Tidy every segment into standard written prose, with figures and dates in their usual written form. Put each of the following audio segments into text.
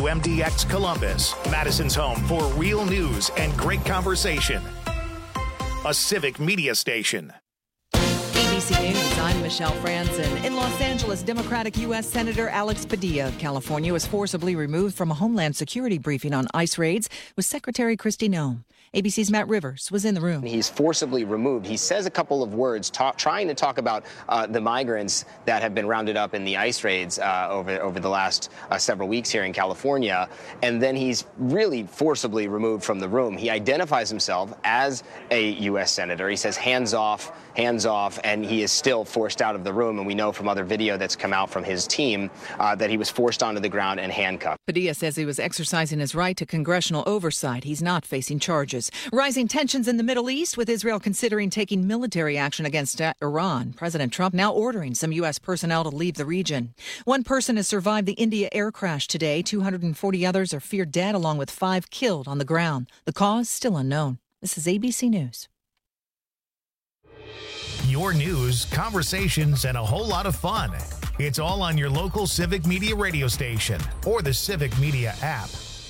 WMDX Columbus, Madison's home for real news and great conversation. A civic media station. ABC News, I'm Michelle Franzen. In Los Angeles, Democratic U.S. Senator Alex Padilla of California was forcibly removed from a Homeland Security briefing on ICE raids with Secretary Kristi Noem. ABC's Matt Rivers was in the room. He's forcibly removed. He says a couple of words trying to talk about the migrants that have been rounded up in the ICE raids over the last several weeks here in California. And then he's really forcibly removed from the room. He identifies himself as a U.S. Senator. He says hands off, and he is still forced out of the room. And we know from other video that's come out from his team that he was forced onto the ground and handcuffed. Padilla says he was exercising his right to congressional oversight. He's not facing charges. Rising tensions in the Middle East, with Israel considering taking military action against Iran. President Trump now ordering some U.S. personnel to leave the region. One person has survived the India air crash today. 240 others are feared dead, along with 5 killed on the ground. The cause still unknown. This is ABC News. Your news, conversations, and a whole lot of fun. It's all on your local Civic Media radio station or the Civic Media app.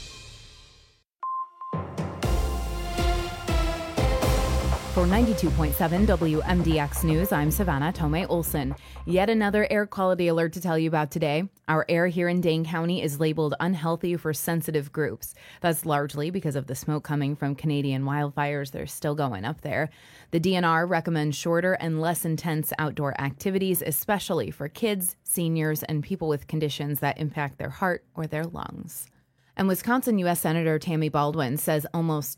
For 92.7 WMDX News, I'm Savannah Tomei Olson. Yet another air quality alert to tell you about today. Our air here in Dane County is labeled unhealthy for sensitive groups. That's largely because of the smoke coming from Canadian wildfires. They're still going up there. The DNR recommends shorter and less intense outdoor activities, especially for kids, seniors, and people with conditions that impact their heart or their lungs. And Wisconsin U.S. Senator Tammy Baldwin says almost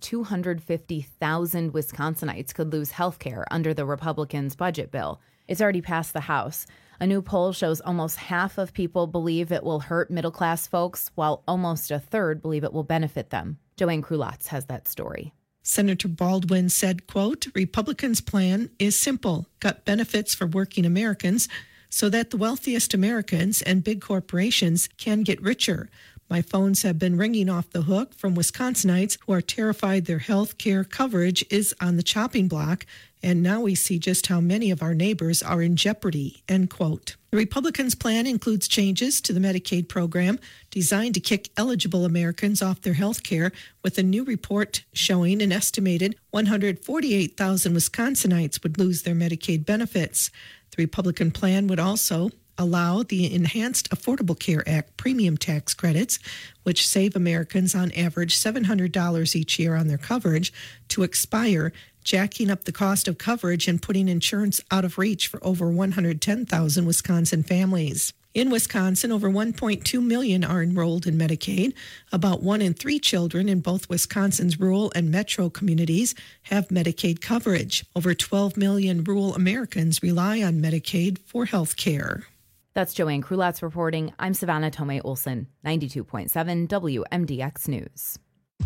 250,000 Wisconsinites could lose health care under the Republicans' budget bill. It's already passed the House. A new poll shows almost half of people believe it will hurt middle-class folks, while almost a third believe it will benefit them. Joanne Krulatz has that story. Senator Baldwin said, quote, Republicans' plan is simple, cut benefits for working Americans so that the wealthiest Americans and big corporations can get richer. My phones have been ringing off the hook from Wisconsinites who are terrified their health care coverage is on the chopping block, and now we see just how many of our neighbors are in jeopardy, end quote. The Republicans' plan includes changes to the Medicaid program designed to kick eligible Americans off their health care, with a new report showing an estimated 148,000 Wisconsinites would lose their Medicaid benefits. The Republican plan would also allow the Enhanced Affordable Care Act premium tax credits, which save Americans on average $700 each year on their coverage, to expire, jacking up the cost of coverage and putting insurance out of reach for over 110,000 Wisconsin families. In Wisconsin, over 1.2 million are enrolled in Medicaid. About 1 in 3 children in both Wisconsin's rural and metro communities have Medicaid coverage. Over 12 million rural Americans rely on Medicaid for health care. That's Joanne Krulatz reporting. I'm Savannah Tomei Olson, 92.7 WMDX News.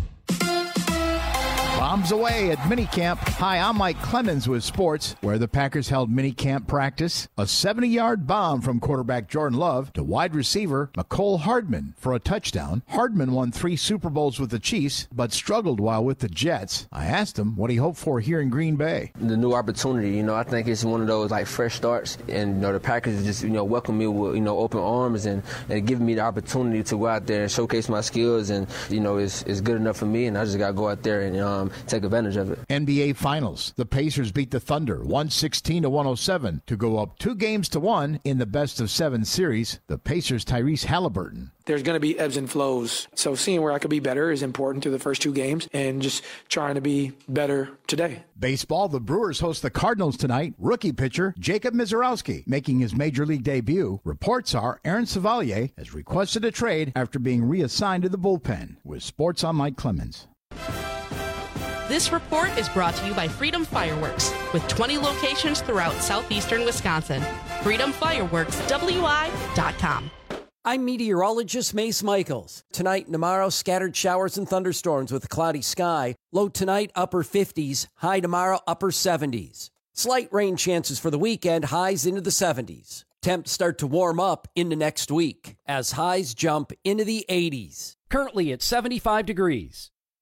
Bombs away at minicamp. Hi, I'm Mike Clemens with sports, where the Packers held minicamp practice. A 70-yard bomb from quarterback Jordan Love to wide receiver Mecole Hardman for a touchdown. Hardman won 3 Super Bowls with the Chiefs, but struggled while with the Jets. I asked him what he hoped for here in Green Bay. The new opportunity, I think it's one of those fresh starts, and the Packers just welcome me with open arms and giving me the opportunity to go out there and showcase my skills, and it's good enough for me, and I just got to go out there and take advantage of it. NBA Finals. The Pacers beat the Thunder 116-107 to go up 2-1 in the best-of-7 series. The Pacers' Tyrese Halliburton. There's going to be ebbs and flows. So seeing where I could be better is important through the first 2 games and just trying to be better today. Baseball, the Brewers host the Cardinals tonight. Rookie pitcher Jacob Mizorowski making his major league debut. Reports are Aaron Savalier has requested a trade after being reassigned to the bullpen. With sports, I'm Mike Clemens. This report is brought to you by Freedom Fireworks, with 20 locations throughout southeastern Wisconsin. FreedomFireworksWI.com. I'm meteorologist Mace Michaels. Tonight and tomorrow, scattered showers and thunderstorms with a cloudy sky. Low tonight, upper 50s. High tomorrow, upper 70s. Slight rain chances for the weekend, highs into the 70s. Temps start to warm up into next week as highs jump into the 80s. Currently at 75 degrees.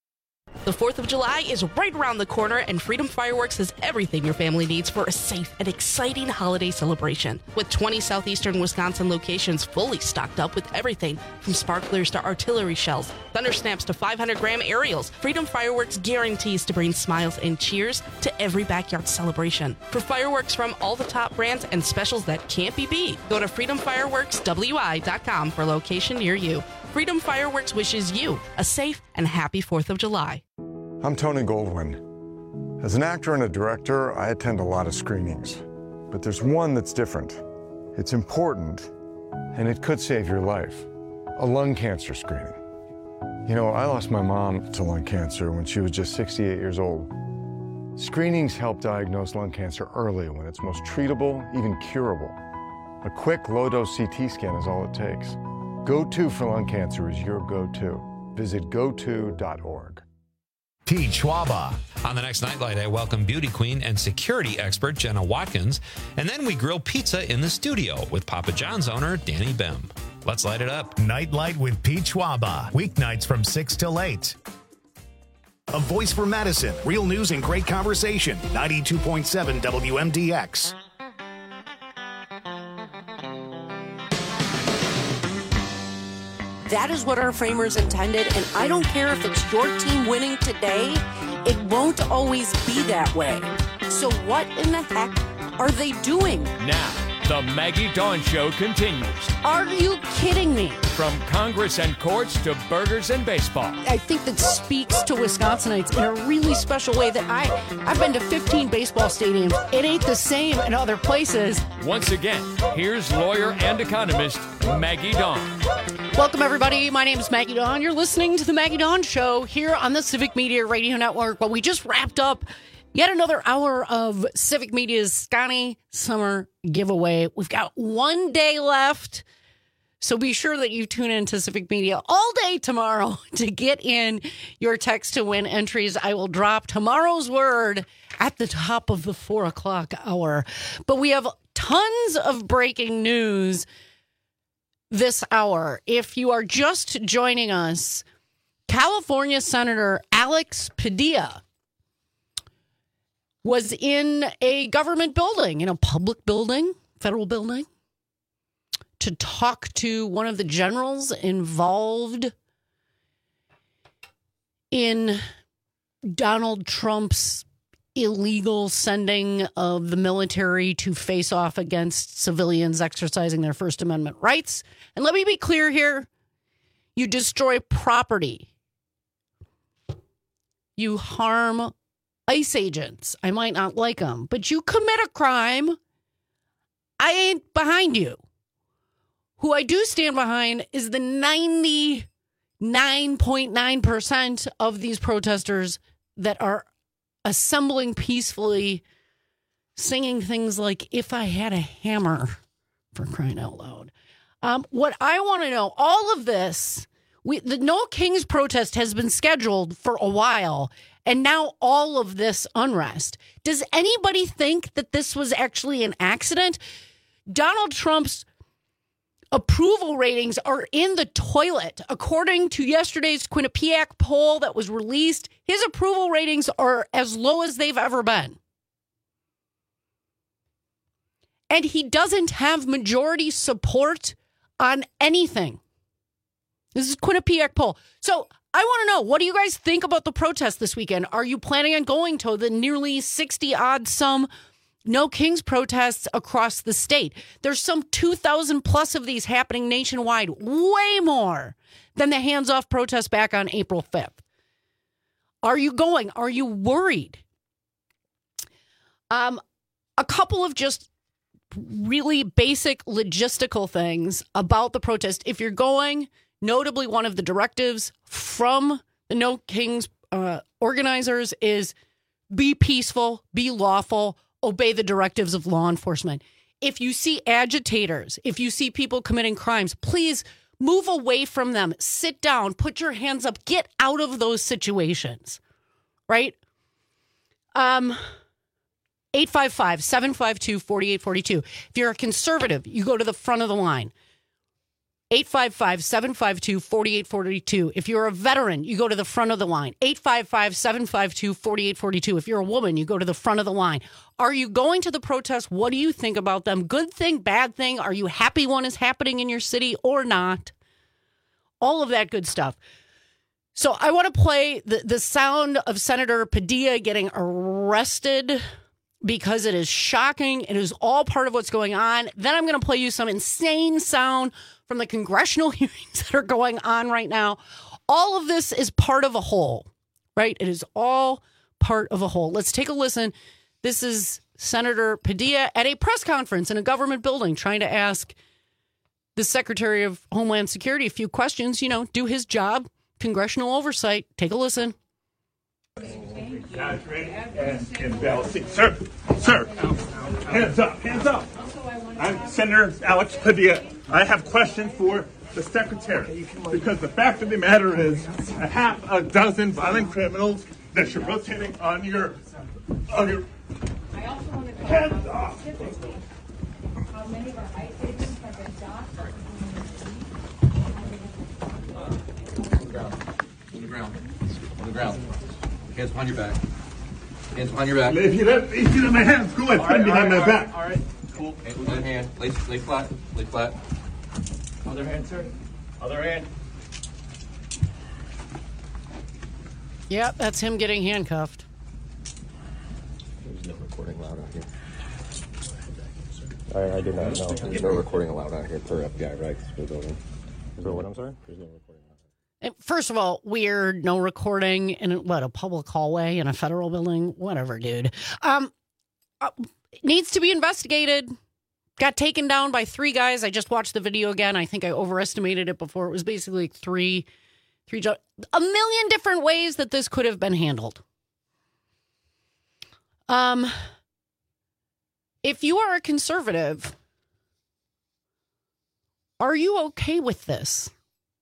The 4th of July is right around the corner, and Freedom Fireworks has everything your family needs for a safe and exciting holiday celebration. With 20 southeastern Wisconsin locations fully stocked up with everything from sparklers to artillery shells, thunder snaps to 500-gram aerials, Freedom Fireworks guarantees to bring smiles and cheers to every backyard celebration. For fireworks from all the top brands and specials that can't be beat, go to freedomfireworkswi.com for a location near you. Freedom Fireworks wishes you a safe and happy 4th of July. I'm Tony Goldwyn. As an actor and a director, I attend a lot of screenings. But there's one that's different. It's important, and it could save your life. A lung cancer screening. You know, I lost my mom to lung cancer when she was just 68 years old. Screenings help diagnose lung cancer early when it's most treatable, even curable. A quick, low-dose CT scan is all it takes. Go-To for lung cancer is your go-to. Visit goto.org. Pete Schwaba. On the next Nightlight, I welcome beauty queen and security expert Jenna Watkins, and then we grill pizza in the studio with Papa John's owner Danny Bem. Let's light it up. Nightlight with Pete Schwaba. Weeknights from 6 till 8. A voice for Madison. Real news and great conversation. 92.7 WMDX. That is what our framers intended, and I don't care if it's your team winning today, it won't always be that way. So what in the heck are they doing? Now, the Maggie Dawn Show continues. Are you kidding me? From Congress and courts to burgers and baseball. I think that speaks to Wisconsinites in a really special way that I've been to 15 baseball stadiums. It ain't the same in other places. Once again, here's lawyer and economist Maggie Dawn. Welcome, everybody. My name is Maggie Dawn. You're listening to the Maggie Dawn Show here on the Civic Media Radio Network. Well, we just wrapped up yet another hour of Civic Media's Scotty Summer Giveaway. We've got one day left, so be sure that you tune in to Civic Media all day tomorrow to get in your text to win entries. I will drop tomorrow's word at the top of the 4 o'clock hour. But we have tons of breaking news this hour. If you are just joining us, California Senator Alex Padilla was in a government building, in a public building, federal building, to talk to one of the generals involved in Donald Trump's illegal sending of the military to face off against civilians exercising their First Amendment rights. And let me be clear here. You destroy property. You harm ICE agents. I might not like them, but you commit a crime. I ain't behind you. Who I do stand behind is the 99.9% of these protesters that are assembling peacefully, singing things like, "If I Had a Hammer," for crying out loud. What I want to know, all of this, the No Kings protest has been scheduled for a while, and now all of this unrest. Does anybody think that this was actually an accident? Donald Trump's approval ratings are in the toilet. According to yesterday's Quinnipiac poll that was released, his approval ratings are as low as they've ever been. And he doesn't have majority support on anything. This is Quinnipiac poll. So I want to know, what do you guys think about the protest this weekend? Are you planning on going to the nearly 60-odd some No Kings protests across the state? There's some 2,000 plus of these happening nationwide, way more than the hands-off protest back on April 5th. Are you going? Are you worried? A couple of just really basic logistical things about the protest. If you're going, notably one of the directives from the No Kings organizers is be peaceful, be lawful, obey the directives of law enforcement. If you see agitators, if you see people committing crimes, please move away from them. Sit down, put your hands up, get out of those situations, right? 855-752-4842. If you're a conservative, you go to the front of the line. 855-752-4842. If you're a veteran, you go to the front of the line. 855-752-4842. If you're a woman, you go to the front of the line. Are you going to the protest? What do you think about them? Good thing, bad thing? Are you happy one is happening in your city or not? All of that good stuff. So I want to play the sound of Senator Padilla getting arrested because it is shocking. It is all part of what's going on. Then I'm going to play you some insane sound from the congressional hearings that are going on right now. All of this is part of a whole, right? It is all part of a whole. Let's take a listen. This is Senator Padilla at a press conference in a government building trying to ask the Secretary of Homeland Security a few questions, do his job, congressional oversight. Take a listen. Guys, ready? And bell. Sir, hands up. I'm Senator Alex Padilla. I have questions for the Secretary because the fact of the matter is a half a dozen violent criminals that you're rotating on your hands off. How many of our ICE agents have been docked? On the ground. Hands behind your back. Hands behind your back. If you let my hands go, I put behind my back. All right. Cool. Other hand. Lay flat. Lay flat. Other hand, sir. Other hand. Yep, that's him getting handcuffed. There's no recording allowed out here. I did not know. There's no recording allowed out here per FBI, right? Is that what I'm sorry? There's no recording allowed. First of all, weird, no recording in a public hallway in a federal building? Whatever, dude. Needs to be investigated. Got taken down by 3 guys. I just watched the video again. I think I overestimated it before. It was basically like three, a million different ways that this could have been handled. If you are a conservative, are you okay with this?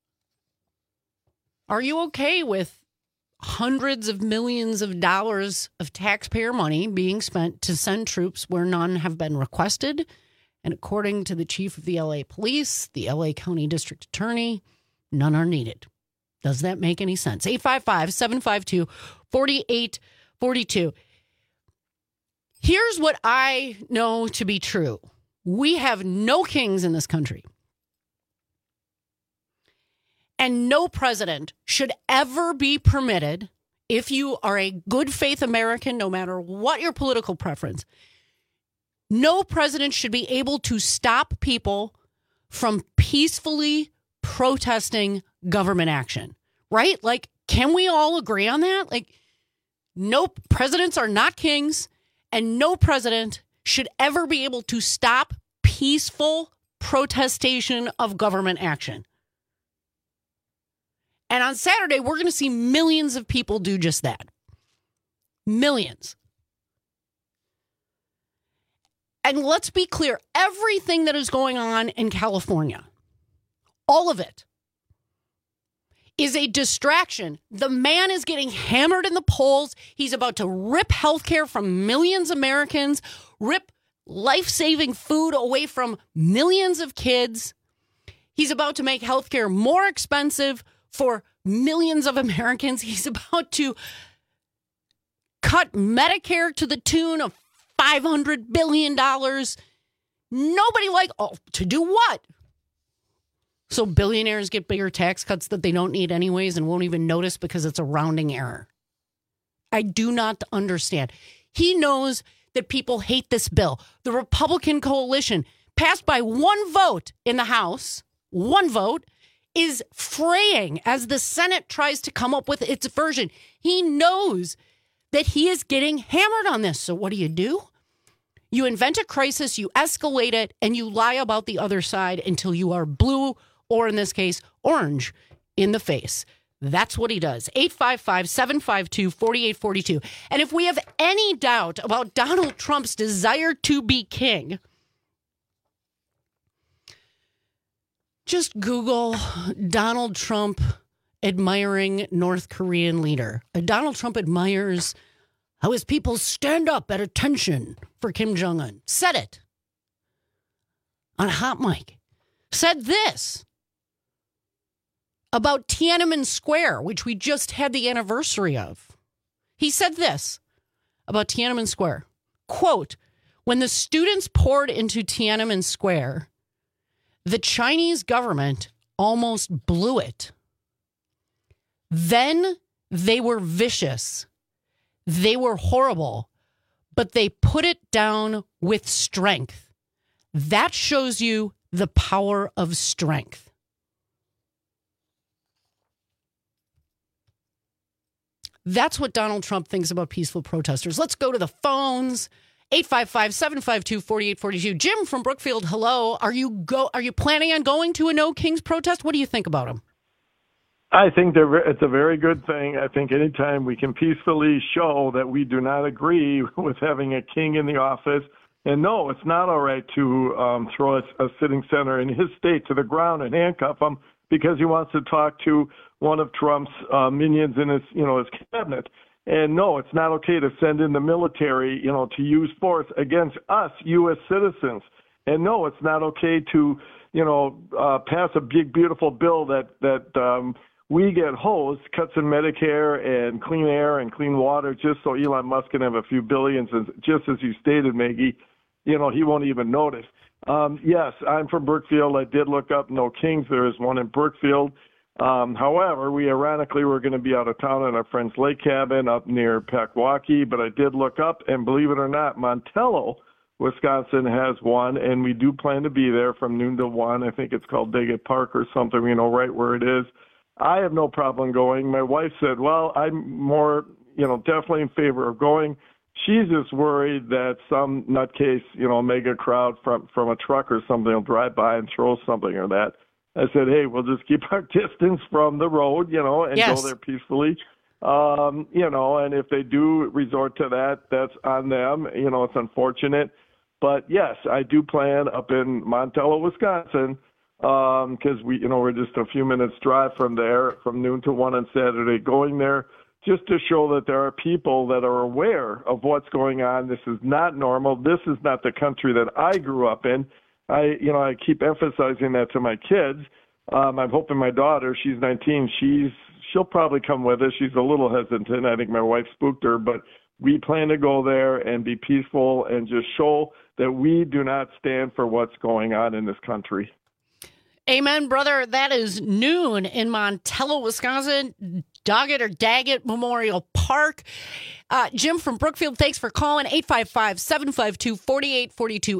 Are you okay with hundreds of millions of dollars of taxpayer money being spent to send troops where none have been requested? And according to the chief of the LA police, the LA County District Attorney, none are needed. Does that make any sense? 855-752-4842. Here's what I know to be true. We have no kings in this country. And no president should ever be permitted, if you are a good faith American, no matter what your political preference, no president should be able to stop people from peacefully protesting government action, right? Like, can we all agree on that? Like, no, presidents are not kings, and no president should ever be able to stop peaceful protestation of government action. And on Saturday, we're going to see millions of people do just that. Millions. And let's be clear, everything that is going on in California, all of it, is a distraction. The man is getting hammered in the polls. He's about to rip healthcare from millions of Americans, rip life-saving food away from millions of kids. He's about to make healthcare more expensive for millions of Americans. He's about to cut Medicare to the tune of $500 billion. Nobody to do what? So billionaires get bigger tax cuts that they don't need anyways and won't even notice because it's a rounding error. I do not understand. He knows that people hate this bill. The Republican coalition, passed by one vote in the House, one vote, is fraying as the Senate tries to come up with its version. He knows that he is getting hammered on this. So what do? You invent a crisis, you escalate it, and you lie about the other side until you are blue, or in this case, orange, in the face. That's what he does. 855-752-4842. And if we have any doubt about Donald Trump's desire to be king, just Google Donald Trump admiring North Korean leader. Donald Trump admires how his people stand up at attention for Kim Jong-un. Said it on a hot mic. Said this about Tiananmen Square, which we just had the anniversary of. He said this about Tiananmen Square, quote, "When the students poured into Tiananmen Square, the Chinese government almost blew it. Then they were vicious. They were horrible, but they put it down with strength. That shows you the power of strength." That's what Donald Trump thinks about peaceful protesters. Let's go to the phones. 855-752-4842. Jim from Brookfield, hello. Are you planning on going to a No Kings protest? What do you think about them? I think it's a very good thing. I think anytime we can peacefully show that we do not agree with having a king in the office, and no, it's not all right to throw a sitting senator in his state to the ground and handcuff him because he wants to talk to one of Trump's minions in his cabinet. And no, it's not okay to send in the military, to use force against us, U.S. citizens. And no, it's not okay to, pass a big, beautiful bill that we get hosed, cuts in Medicare and clean air and clean water, just so Elon Musk can have a few billions. And just as you stated, Maggie, he won't even notice. Yes, I'm from Brookfield. I did look up No Kings. There is one in Brookfield. However, we ironically were going to be out of town at our friend's lake cabin up near Pequawaki, but I did look up, and believe it or not, Montello, Wisconsin has one, and we do plan to be there from noon to 1. I think it's called Daggett Park or something, right where it is. I have no problem going. My wife said, well, I'm more, definitely in favor of going. She's just worried that some nutcase, mega crowd from a truck or something will drive by and throw something or that. I said, hey, we'll just keep our distance from the road, and yes, go there peacefully. And if they do resort to that, that's on them. It's unfortunate. But yes, I do plan up in Montello, Wisconsin, because we're just a few minutes drive from there, from noon to 1 on Saturday, going there just to show that there are people that are aware of what's going on. This is not normal. This is not the country that I grew up in. I keep emphasizing that to my kids. I'm hoping my daughter, she's 19, she'll probably come with us. She's a little hesitant. I think my wife spooked her, but we plan to go there and be peaceful and just show that we do not stand for what's going on in this country. Amen, brother. That is noon in Montello, Wisconsin, Daggett Memorial Park. Jim from Brookfield, thanks for calling. 855-752-4842,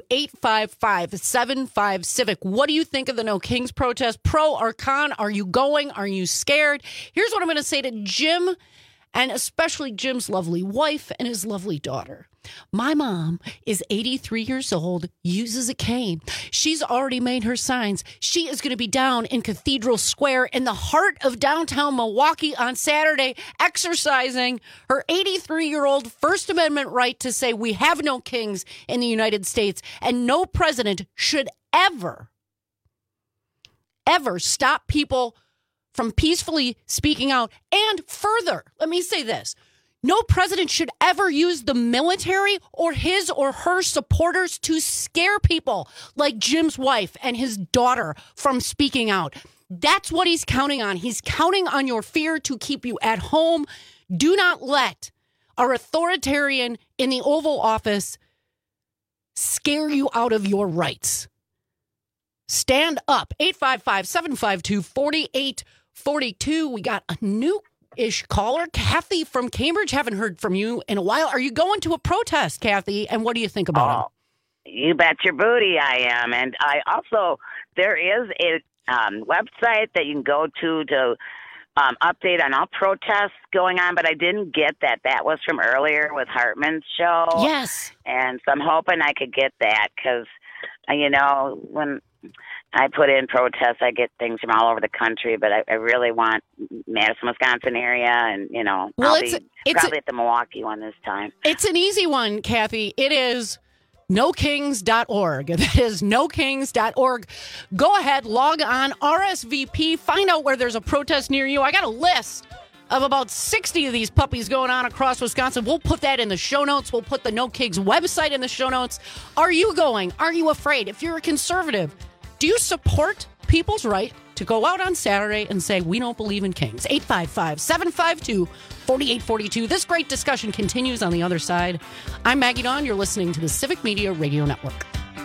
855-75-CIVIC. What do you think of the No Kings protest? Pro or con? Are you going? Are you scared? Here's what I'm going to say to Jim, and especially Jim's lovely wife and his lovely daughter. My mom is 83 years old, uses a cane. She's already made her signs. She is going to be down in Cathedral Square in the heart of downtown Milwaukee on Saturday, exercising her 83-year-old First Amendment right to say we have no kings in the United States, and no president should ever stop people from peacefully speaking out. And further, let me say this. No president should ever use the military or his or her supporters to scare people like Jim's wife and his daughter from speaking out. That's what he's counting on. He's counting on your fear to keep you at home. Do not let our authoritarian in the Oval Office scare you out of your Stand up. 855-752-4842. We got a new-ish caller. Kathy from Cambridge. Haven't heard from you in a while. Are you going to a protest, Kathy? And what do you think about it? You bet your booty I am. And I also, there is a website that you can go to update on all protests going on, but I didn't get that. That was from earlier with Hartman's show. Yes. And so I'm hoping I could get that because, when I put in protests, I get things from all over the country, but I really want Madison, Wisconsin area, and, I'll be probably at the Milwaukee one this time. It's an easy one, Kathy. It is nokings.org. That is nokings.org. Go ahead, log on, RSVP, find out where there's a protest near you. I got a list of about 60 of these puppies going on across Wisconsin. We'll put that in the show notes. We'll put the No Kings website in the show notes. Are you going? Are you afraid? If you're a conservative, do you support people's right to go out on Saturday and say, we don't believe in kings. 855-752-4842. This great discussion continues on the other side. I'm Maggie Dawn. You're listening to the Civic Media Radio Network.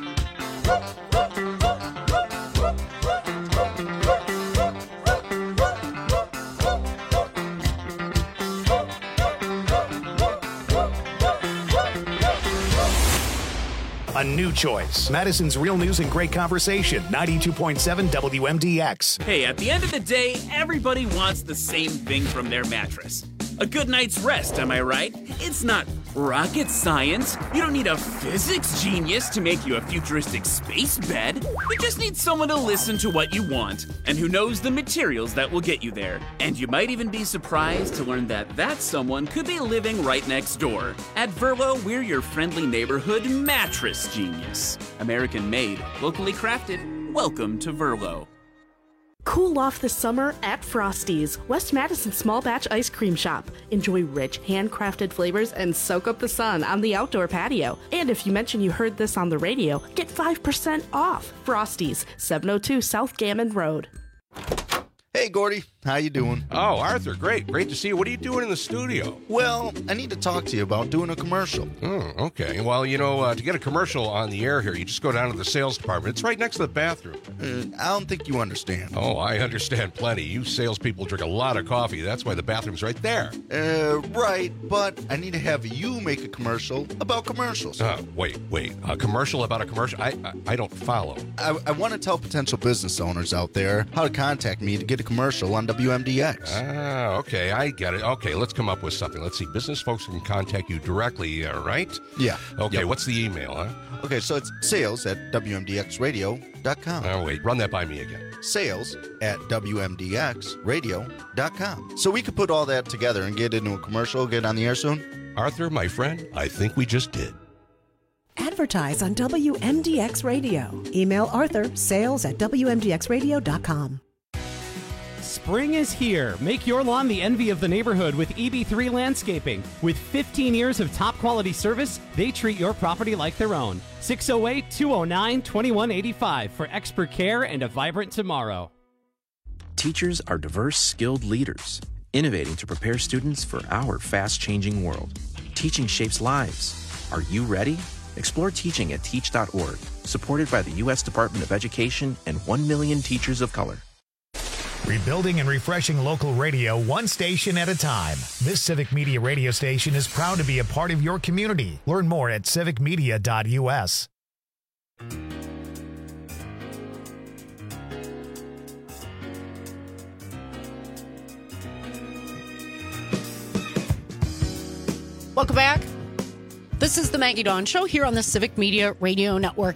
A new choice. Madison's Real News and Great Conversation. 92.7 WMDX. Hey, at the end of the day, everybody wants the same thing from their mattress. A good night's rest, am I right? It's not rocket science. You don't need a physics genius to make you a futuristic space bed. You just need someone to listen to what you want and who knows the materials that will get you there. And you might even be surprised to learn that that someone could be living right next door. At Verlo, we're your friendly neighborhood mattress genius. American made, locally crafted. Welcome to Verlo. Cool off this summer at Frosty's, West Madison small batch ice cream shop. Enjoy rich, handcrafted flavors and soak up the sun on the outdoor patio. And if you mention you heard this on the radio, get 5% off. Frosty's, 702 South Gammon Road. Hey, Gordy. How you doing? Oh, Arthur, great. Great to see you. What are you doing in the studio? Well, I need to talk to you about doing a commercial. Oh, okay. Well, you know, to get a commercial on the air here, you just go down to the sales department. It's right next to the bathroom. I don't think you understand. Oh, I understand plenty. You salespeople drink a lot of coffee. That's why the bathroom's right there. Right, but I need to have you make a commercial about commercials. Wait. A commercial about a commercial? I don't follow. I want to tell potential business owners out there how to contact me to get a commercial on WMDX. Ah, okay, I get it. Okay, let's come up with something. Let's see. Business folks can contact you directly, right? Yeah. Okay, yep. What's the email, huh? Okay, so it's sales@WMDXradio.com. Oh, wait, run that by me again. Sales@WMDXradio.com. So we could put all that together and get into a commercial, get on the air soon? Arthur, my friend, I think we just did. Advertise on WMDX Radio. Email Arthur, sales@WMDXradio.com. Spring is here. Make your lawn the envy of the neighborhood with EB3 Landscaping. With 15 years of top quality service, they treat your property like their own. 608-209-2185 for expert care and a vibrant tomorrow. Teachers are diverse, skilled leaders, innovating to prepare students for our fast-changing world. Teaching shapes lives. Are you ready? Explore teaching at teach.org, supported by the U.S. Department of Education and 1 million teachers of color. Rebuilding and refreshing local radio one station at a time. This Civic Media radio station is proud to be a part of your community. Learn more at civicmedia.us. Welcome back. This is the Maggie Dawn Show here on the Civic Media Radio Network.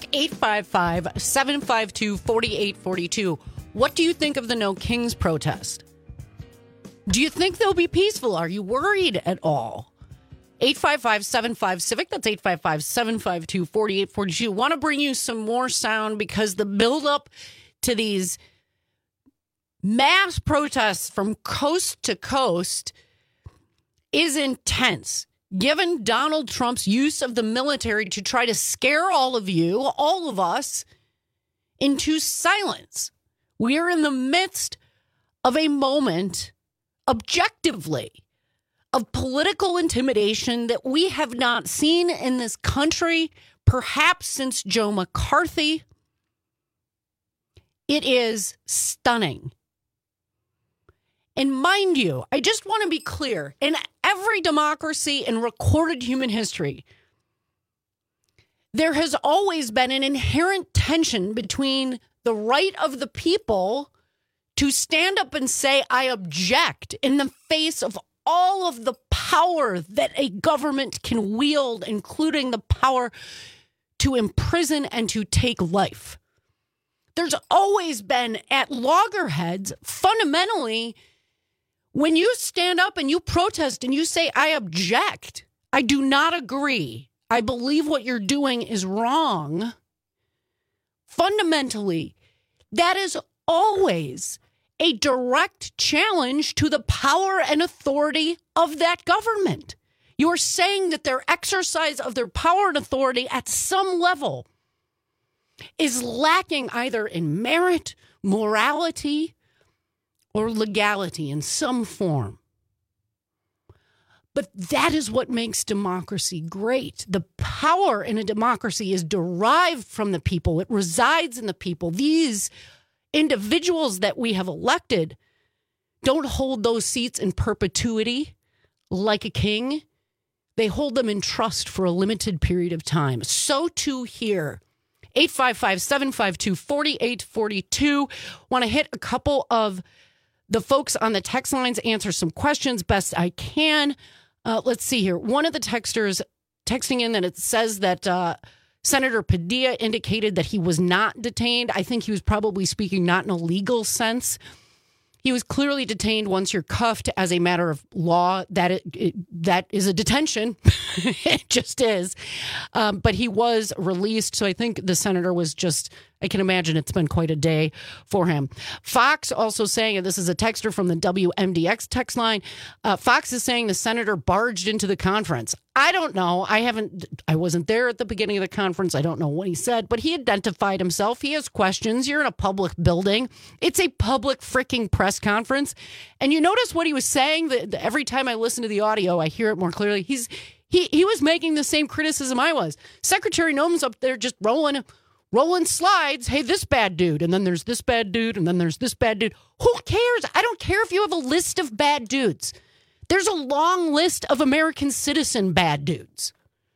855-752-4842. What do you think of the No Kings protest? Do you think they'll be peaceful? Are you worried at all? 855-75-CIVIC. That's 855-752-4842. Want to bring you some more sound because the buildup to these mass protests from coast to coast is intense. Given Donald Trump's use of the military to try to scare all of you, all of us, into silence. We are in the midst of a moment, objectively, of political intimidation that we have not seen in this country, perhaps since Joe McCarthy. It is stunning. And mind you, I just want to be clear, in every democracy in recorded human history, there has always been an inherent tension between the right of the people to stand up and say, I object, in the face of all of the power that a government can wield, including the power to imprison and to take life. There's always been, at loggerheads, fundamentally, when you stand up and you protest and you say, I object, I do not agree, I believe what you're doing is wrong, fundamentally, that is always a direct challenge to the power and authority of that government. You're saying that their exercise of their power and authority at some level is lacking either in merit, morality or legality in some form. But that is what makes democracy great. The power in a democracy is derived from the people. It resides in the people. These individuals that we have elected don't hold those seats in perpetuity like a king. They hold them in trust for a limited period of time. So too here. 855-752-4842. Want to hit a couple of the folks on the text lines, answer some questions best I can. Let's see here. One of the texters texting in that it says that Senator Padilla indicated that he was not detained. I think he was probably speaking not in a legal sense. He was clearly detained once you're cuffed as a matter of law. That is a detention. It just is. But he was released. So I think the senator was just, I can imagine it's been quite a day for him. Fox also saying, and this is a texter from the WMDX text line, Fox is saying the senator barged into the conference. I don't know. I wasn't there at the beginning of the conference. I don't know what he said, but he identified himself. He has questions. You're in a public building. It's a public freaking press conference. And you notice what he was saying? Every time I listen to the audio, I hear it more clearly. He was making the same criticism I was. Secretary Noem's up there just rolling slides. Hey, this bad dude. And then there's this bad dude. And then there's this bad dude. Who cares? I don't care if you have a list of bad dudes. There's a long list of American citizen bad dudes.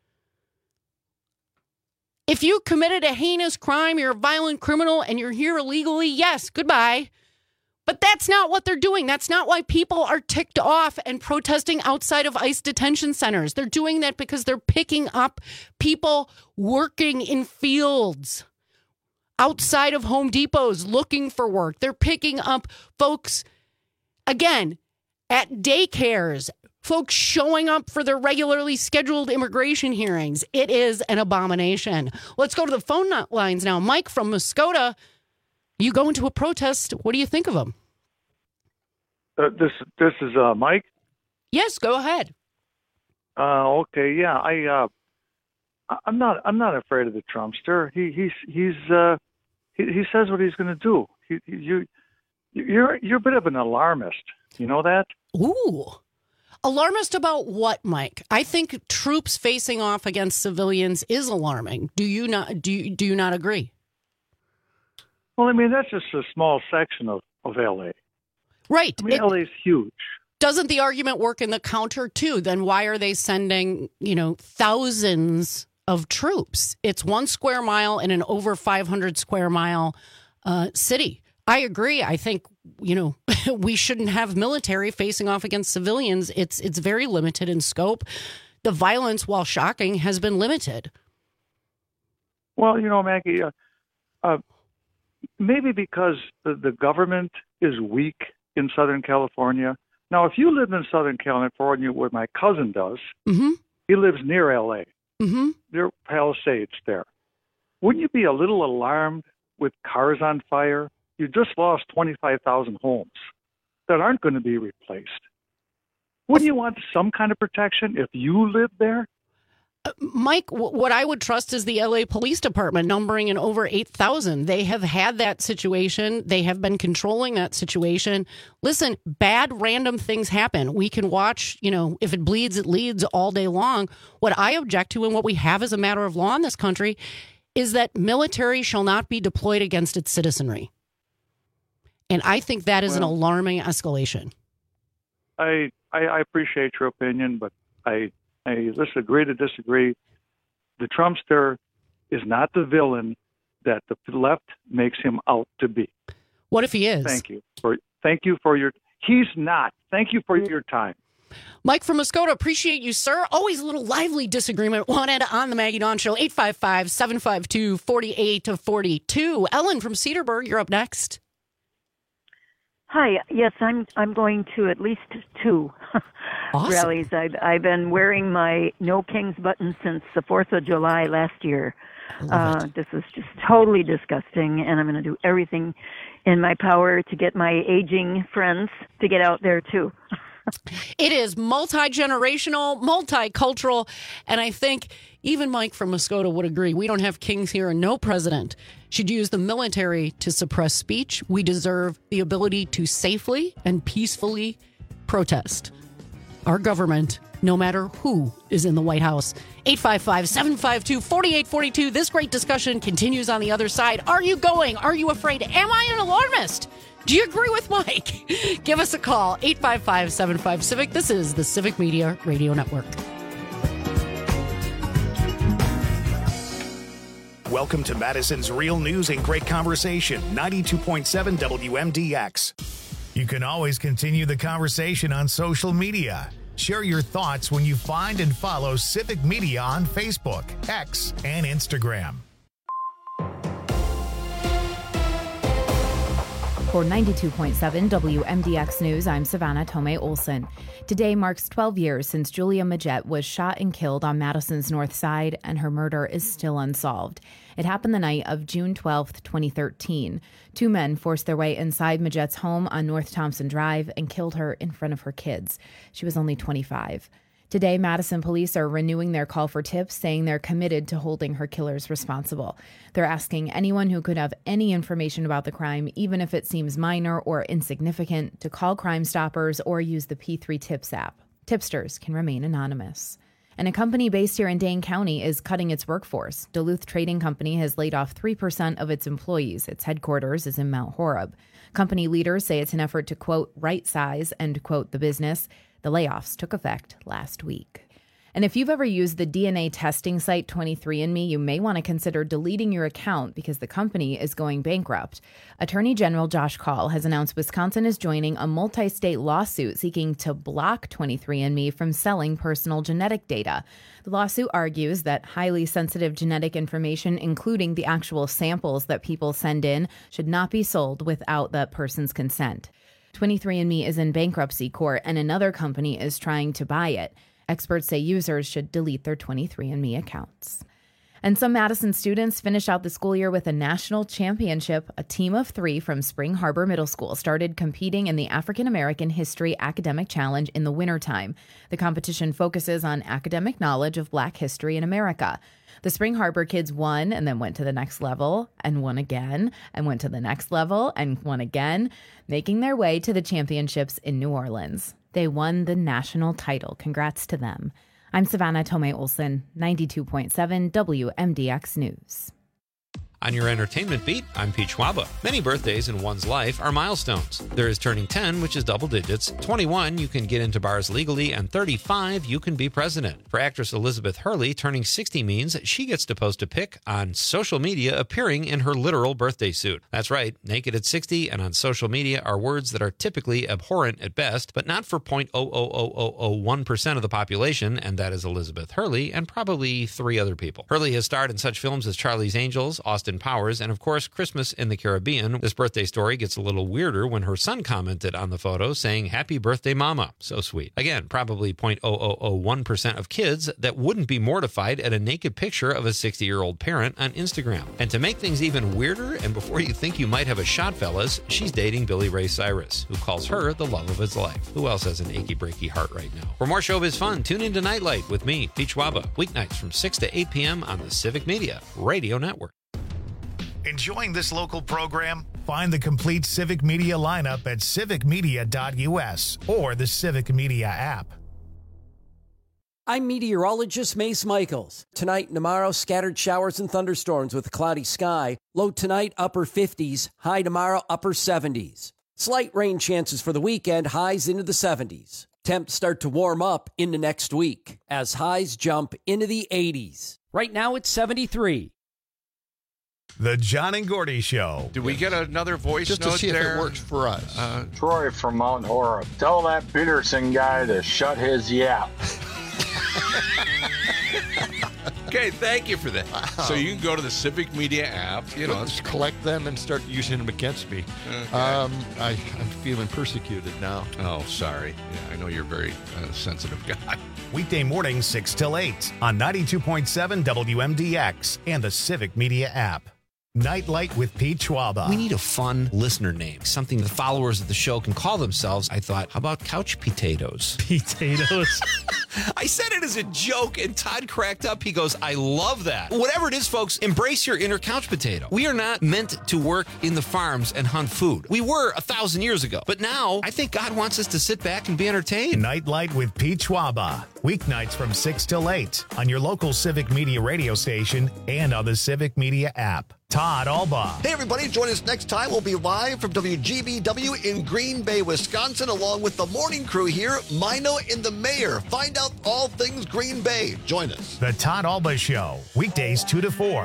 If you committed a heinous crime, you're a violent criminal, and you're here illegally, yes, goodbye. But that's not what they're doing. That's not why people are ticked off and protesting outside of ICE detention centers. They're doing that because they're picking up people working in fields outside of Home Depots looking for work. They're picking up folks, again, at daycares, folks showing up for their regularly scheduled immigration hearings. It is an abomination. Let's go to the phone lines now. Mike from Muskota, you go into a protest. What do you think of them? This is Mike. Yes, go ahead. Okay, yeah, I'm not afraid of the Trumpster. He says what he's going to do. You're a bit of an alarmist. You know that? Ooh. Alarmist about what, Mike? I think troops facing off against civilians is alarming. Do you not? Do you not agree? Well, I mean, that's just a small section of L.A. Right. I mean, L.A. is huge. Doesn't the argument work in the counter, too? Then why are they sending, thousands of troops? It's 1 square mile in an over 500 square mile city. I agree. I think, we shouldn't have military facing off against civilians. It's very limited in scope. The violence, while shocking, has been limited. Well, Maggie, maybe because the government is weak in Southern California. Now, if you live in Southern California, where my cousin does, mm-hmm. He lives near L.A. Mm-hmm. There are Palisades there. Wouldn't you be a little alarmed with cars on fire? You just lost 25,000 homes that aren't going to be replaced. Wouldn't you want some kind of protection if you lived there? Mike, what I would trust is the LA Police Department, numbering in over 8,000. They have had that situation. They have been controlling that situation. Listen, bad random things happen. We can watch, if it bleeds, it leads all day long. What I object to and what we have as a matter of law in this country is that military shall not be deployed against its citizenry. And I think that is an alarming escalation. I appreciate your opinion, but I let's agree to disagree. The Trumpster is not the villain that the left makes him out to be. What if he is? Thank you for your. He's not. Thank you for your time. Mike from Muskota, appreciate you, sir. Always a little lively disagreement wanted on the Maggie Dawn Show. 855-752-4842. Ellen from Cedarburg, you're up next. Hi. Yes, I'm going to at least 2 awesome. rallies. I've been wearing my No Kings button since the 4th of July last year. This is just totally disgusting, and I'm going to do everything in my power to get my aging friends to get out there too. It is multi-generational, multicultural, and I think Even Mike from Muskota would agree. We don't have kings here and no president should use the military to suppress speech. We deserve the ability to safely and peacefully protest our government, no matter who is in the White House. 855-752-4842. This great discussion continues on the other side. Are you going? Are you afraid? Am I an alarmist? Do you agree with Mike? Give us a call, 855-75-CIVIC. This is the Civic Media Radio Network. Welcome to Madison's Real News and Great Conversation, 92.7 WMDX. You can always continue the conversation on social media. Share your thoughts when you find and follow Civic Media on Facebook, X, and Instagram. For 92.7 WMDX News, I'm Savannah Tomei Olson. Today marks 12 years since Julia Majette was shot and killed on Madison's North Side, and her murder is still unsolved. It happened the night of June 12, 2013. Two men forced their way inside Majette's home on North Thompson Drive and killed her in front of her kids. She was only 25. Today, Madison police are renewing their call for tips, saying they're committed to holding her killers responsible. They're asking anyone who could have any information about the crime, even if it seems minor or insignificant, to call Crime Stoppers or use the P3 Tips app. Tipsters can remain anonymous. And a company based here in Dane County is cutting its workforce. Duluth Trading Company has laid off 3% of its employees. Its headquarters is in Mount Horeb. Company leaders say it's an effort to, quote, right size, end quote, the business. The layoffs took effect last week. And if you've ever used the DNA testing site 23andMe, you may want to consider deleting your account because the company is going bankrupt. Attorney General Josh Kaul has announced Wisconsin is joining a multi-state lawsuit seeking to block 23andMe from selling personal genetic data. The lawsuit argues that highly sensitive genetic information, including the actual samples that people send in, should not be sold without that person's consent. 23andMe is in bankruptcy court, and another company is trying to buy it. Experts say users should delete their 23andMe accounts. And some Madison students finish out the school year with a national championship. A team of 3 from Spring Harbor Middle School started competing in the African American History Academic Challenge in the wintertime. The competition focuses on academic knowledge of Black history in America. The Spring Harbor kids won and then went to the next level and won again and went to the next level and won again, making their way to the championships in New Orleans. They won the national title. Congrats to them. I'm Savannah Tomei Olson, 92.7 WMDX News. On your entertainment beat, I'm Pete Schwaba. Many birthdays in one's life are milestones. There is turning 10, which is double digits. 21, you can get into bars legally. And 35, you can be president. For actress Elizabeth Hurley, turning 60 means she gets to post a pic on social media appearing in her literal birthday suit. That's right, naked at 60 and on social media are words that are typically abhorrent at best, but not for 0.00001% of the population, and that is Elizabeth Hurley and probably 3 other people. Hurley has starred in such films as Charlie's Angels, Austin Powers, and of course, Christmas in the Caribbean. This birthday story gets a little weirder when her son commented on the photo saying, "Happy birthday, Mama." So sweet. Again, probably 0.0001% of kids that wouldn't be mortified at a naked picture of a 60-year-old parent on Instagram. And to make things even weirder, and before you think you might have a shot, fellas, she's dating Billy Ray Cyrus, who calls her the love of his life. Who else has an achy breaky heart right now? For more showbiz fun, tune into Nightlight with me, Pete Schwaba, weeknights from 6 to 8 p.m. on the Civic Media Radio Network. Enjoying this local program? Find the complete Civic Media lineup at civicmedia.us or the Civic Media app. I'm meteorologist Mace Michaels. Tonight and tomorrow, scattered showers and thunderstorms with a cloudy sky. Low tonight, upper 50s. High tomorrow, upper 70s. Slight rain chances for the weekend, highs into the 70s. Temps start to warm up into next week as highs jump into the 80s. Right now, it's 73. The John and Gordy Show. Do we get another voice just note to see there? If it works for us? Troy from Mount Horeb. Tell that Peterson guy to shut his yap. Okay, thank you for that. So you can go to the Civic Media app. You know, let's collect them and start using them against me. Okay. I'm feeling persecuted now. Oh, sorry. Yeah, I know you're a very sensitive guy. Weekday mornings 6 till 8 on 92.7 WMDX and the Civic Media app. Nightlight with Pete Schwaba. We need a fun listener name, something the followers of the show can call themselves. I thought, how about couch potatoes? Potatoes? I said it as a joke, and Todd cracked up. He goes, I love that. Whatever it is, folks, embrace your inner couch potato. We are not meant to work in the farms and hunt food. We were 1,000 years ago. But now, I think God wants us to sit back and be entertained. Nightlight with Pete Schwaba. Weeknights from 6 till 8 on your local Civic Media radio station and on the Civic Media app. Todd Alba. Hey, everybody, join us next time. We'll be live from WGBW in Green Bay, Wisconsin, along with the morning crew here, Mino and the Mayor. Find out all things Green Bay. Join us. The Todd Alba Show, weekdays 2 to 4.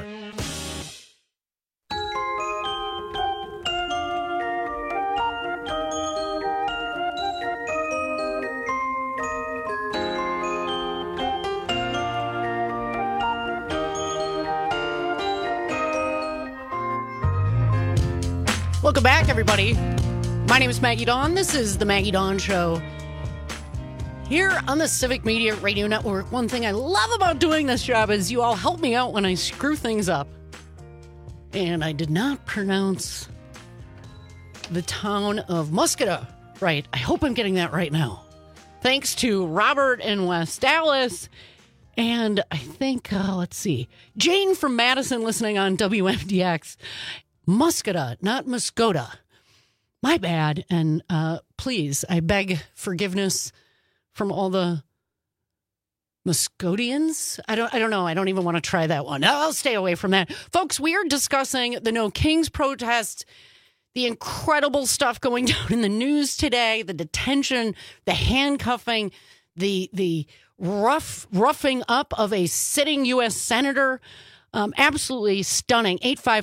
Welcome back, everybody. My name is Maggie Dawn. This is the Maggie Dawn Show here on the Civic Media Radio Network. One thing I love about doing this job is you all help me out when I screw things up. And I did not pronounce the town of Muscata right. I hope I'm getting that right now. Thanks to Robert in West Dallas. And I think, let's see, Jane from Madison listening on WMDX. Muscata, not Muscota. My bad. And please, I beg forgiveness from all the Muscotians. I don't know. I don't even want to try that one. I'll stay away from that. Folks, we are discussing the No Kings protest, the incredible stuff going down in the news today, the detention, the handcuffing, the roughing up of a sitting U.S. senator. Absolutely stunning.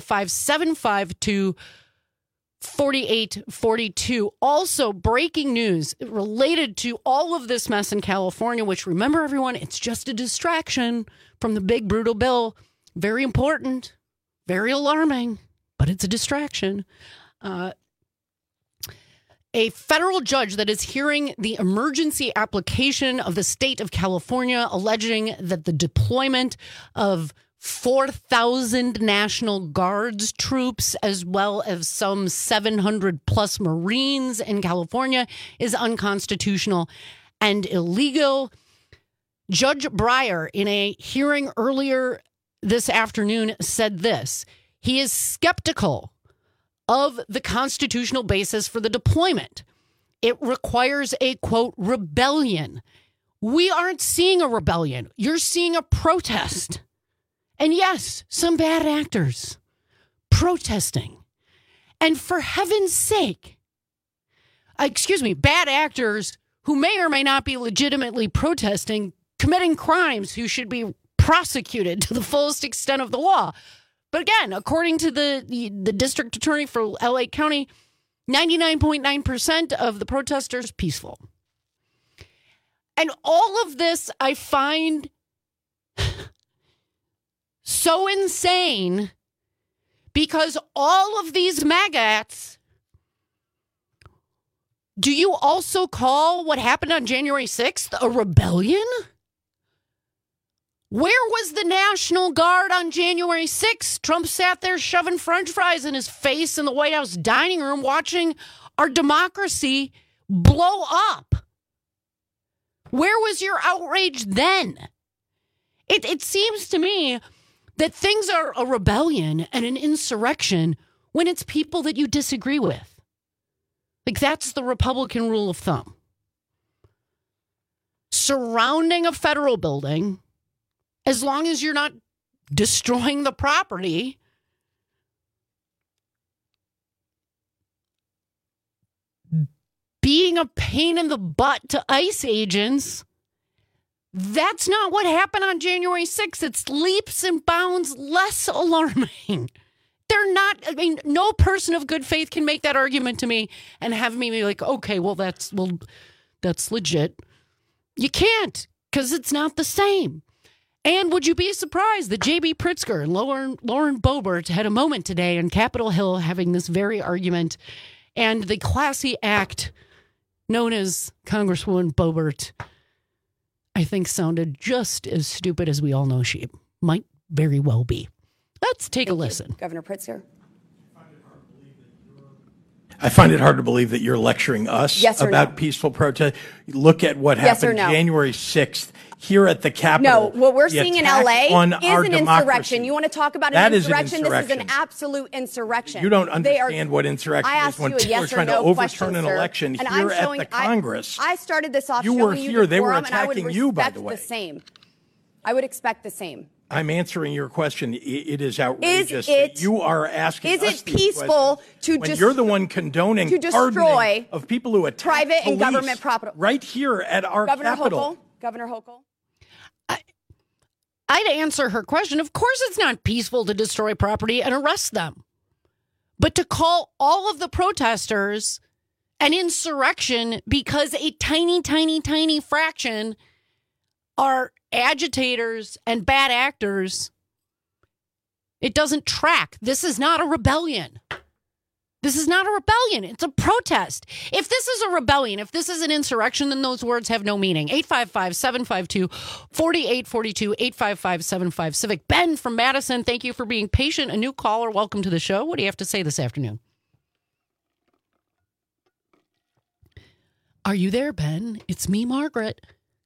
855-752-4842. Also, breaking news related to all of this mess in California, which, remember, everyone, it's just a distraction from the big, brutal bill. Very important, very alarming, but it's a distraction. A federal judge that is hearing the emergency application of the state of California alleging that the deployment of 4,000 National Guards troops, as well as some 700 plus Marines in California, is unconstitutional and illegal. Judge Breyer, in a hearing earlier this afternoon, said this. He is skeptical of the constitutional basis for the deployment. It requires a, quote, rebellion. We aren't seeing a rebellion. You're seeing a protest. And yes, some bad actors protesting. And for heaven's sake, bad actors who may or may not be legitimately protesting, committing crimes, who should be prosecuted to the fullest extent of the law. But again, according to the district attorney for LA County, 99.9% of the protesters peaceful. And all of this I find so insane because all of these maggots, do you also call what happened on January 6th a rebellion? Where was the National Guard on January 6th? Trump sat there shoving French fries in his face in the White House dining room watching our democracy blow up. Where was your outrage then? It seems to me that things are a rebellion and an insurrection when it's people that you disagree with. Like, that's the Republican rule of thumb. Surrounding a federal building, as long as you're not destroying the property, being a pain in the butt to ICE agents, that's not what happened on January 6th. It's leaps and bounds less alarming. They're not, no person of good faith can make that argument to me and have me be like, okay, well, that's legit. You can't, because it's not the same. And would you be surprised that J.B. Pritzker and Lauren Boebert had a moment today on Capitol Hill having this very argument, and the classy act known as Congresswoman Boebert, I think, sounded just as stupid as we all know she might very well be. Let's take a listen. Governor Pritzker. I find it hard to believe that you're lecturing us about peaceful protest. Look at what happened January 6th here at the Capitol. No, what we're seeing in LA is an insurrection. You want to talk about an insurrection? This is an absolute insurrection. You don't understand what insurrection is when people are trying to overturn an election here at the Congress. I started this off you were here. They were attacking you, by the way. I would expect the same. I'm answering your question. It is outrageous that you are asking us. Is it peaceful to when you're the one condoning to destroy of people who attack private and government property right here at our Capitol? Governor Hochul? I'd answer her question. Of course it's not peaceful to destroy property and arrest them. But to call all of the protesters an insurrection because a tiny, tiny, tiny fraction are agitators and bad actors, it doesn't track. This is not a rebellion. This is not a rebellion. It's a protest. If this is a rebellion, if this is an insurrection, then those words have no meaning. 855-752-4842, 855-75-CIVIC. Ben from Madison, thank you for being patient. A new caller, welcome to the show. What do you have to say this afternoon? Are you there, Ben? It's me, Margaret.